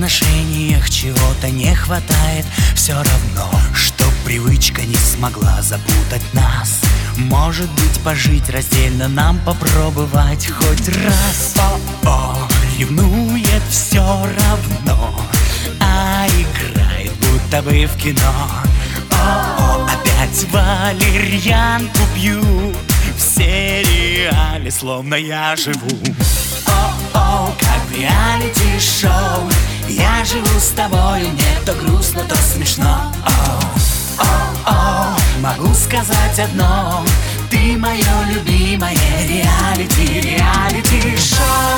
отношениях чего-то не хватает, все равно, что привычка не смогла запутать нас. Может быть, пожить раздельно нам попробовать хоть раз. О-о, ревнует все равно, а играет будто бы в кино. О-о, опять валерьянку пью, в сериале словно я живу. О-о, как в реалити-шоу, я живу с тобою, мне то грустно, то смешно. О-о, могу сказать одно: ты мое любимое реалити-шоу.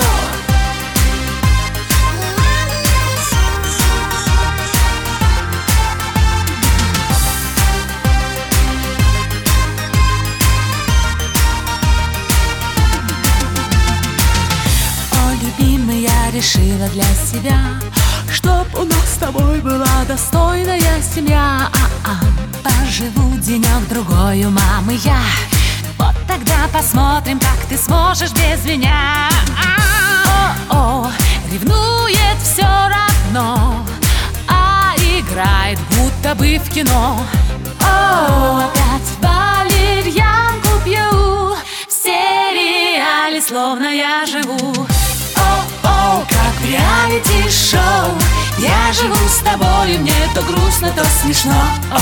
Я решила для себя, чтоб у нас с тобой была достойная семья. Поживу денек-другой у мамы я, вот тогда посмотрим, как ты сможешь без меня. О-о, ревнует все равно, а играет будто бы в кино. О, опять валерьянку пью, в сериале словно я живу. О, как в реалити-шоу, я живу с тобой, мне то грустно, то смешно.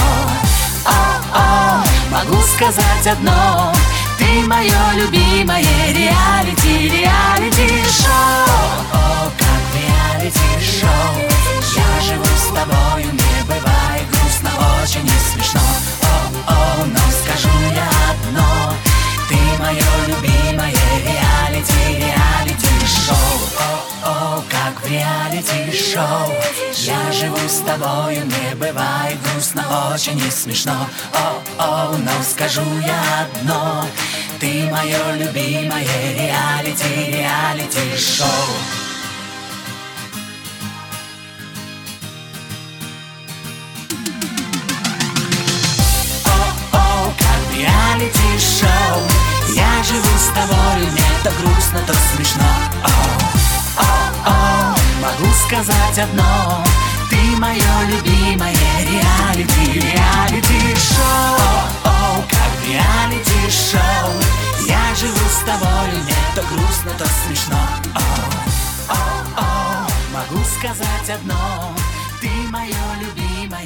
О, могу сказать одно: ты мое любимое реалити-шоу. О, как в реалити-шоу, я живу с тобой, мне бывает грустно, очень и смешно. О, но скажу я одно: ты мое любимое реалити-шоу. О, как в реалити-шоу, я живу с тобою, мне бывает грустно, очень и смешно. О, но скажу я одно: ты мое любимое реалити-шоу. О, как в реалити-шоу, я живу с тобою, мне то грустно, то смешно. О, могу сказать одно: ты мое любимое реалити-шоу. О, как в реалити-шоу, я живу с тобою, мне то грустно, то смешно. О, могу сказать одно: ты мое любимое